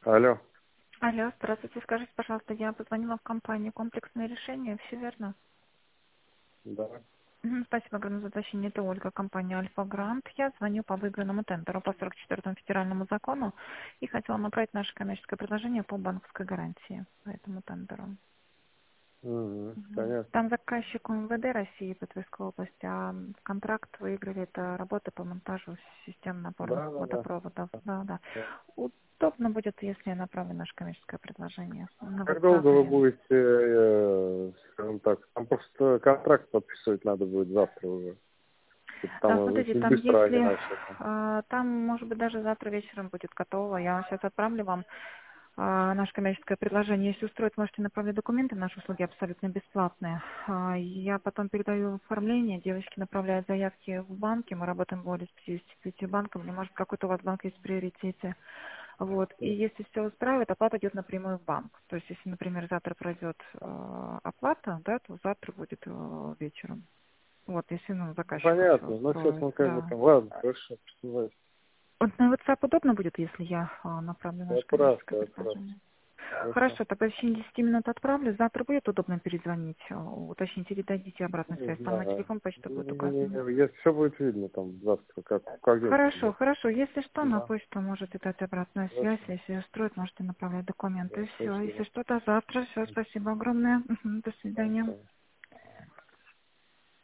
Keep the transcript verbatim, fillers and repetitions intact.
Алло. Алло, здравствуйте. Скажите, пожалуйста, я позвонила в компанию «Комплексное решение». Все верно? Да. Мгм, Спасибо огромное за уточнение. Это Ольга, компания «Альфа Грант». Я звоню по выигранному тендеру по сорок четвёртому федеральному закону и хотела направить наше коммерческое предложение по банковской гарантии по этому тендеру. Угу. Мгм. Понятно. Там заказчик МВД России по Тверской области, а контракт выиграли это работа по монтажу систем напорных Да, да, да. водопроводов. Да, да. Да. Удобно будет, если я направлю наше коммерческое предложение на Как долго WhatsApp вы или... будете, э, скажем так, там просто контракт подписывать надо будет завтра уже. Чтобы А, там смотрите, очень там быстро они если, начали. а, там, может быть, даже завтра вечером будет готово. Я сейчас отправлю вам а, наше коммерческое предложение. Если устроит, можете направлять документы. Наши услуги абсолютно бесплатные. А, Я потом передаю оформление. Девочки направляют заявки в банки. Мы работаем более с пятьюдесятью пятью банками. Может, какой-то у вас банк есть в приоритете. Вот. И если все устраивает, оплата идет напрямую в банк. То есть, если, например, завтра пройдет э, оплата, да, то завтра будет э, вечером. Вот, если ну, Ну, заказчика все понятно. Но сейчас устроит, мы как бы да. там, ладно, хорошо, присылайте. Вот на WhatsApp удобно будет, если я а, направлю наше коммерческое Отправьте, отправьте. предложение? Хорошо. Хорошо, тогда в течение десяти минут отправлю. Завтра будет удобно перезвонить, а, уточните или дадите обратную Не связь. Там на знаю. телефон почта будет указана. Не, Если все будет видно там завтра, как, как день Хорошо, придет. хорошо. Если что, на Да. почту можете дать обратную связь. Хорошо. Если устроит, можете направлять Да, документы. Все. Если спасибо. что-то завтра. Все, спасибо огромное. Мгм, До Да, свидания. да.